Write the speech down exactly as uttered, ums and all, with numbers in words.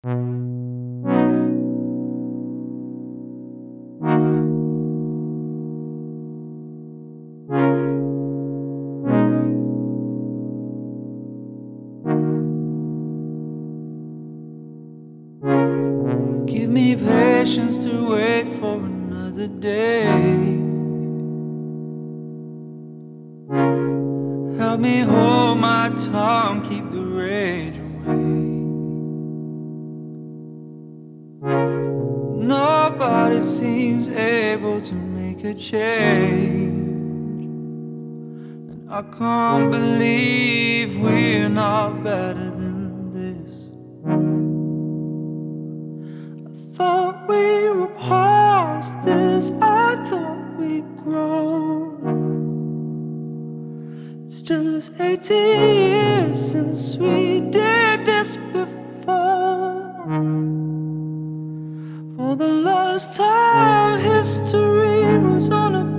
Give me patience to wait for another day. Help me hold my tongue, keep the rage away. Nobody seems able to make a change, and I can't believe we're not better than this. I thought we were past this, I thought we'd grown. It's just eighteen years since we did this before. For the last time, history was on a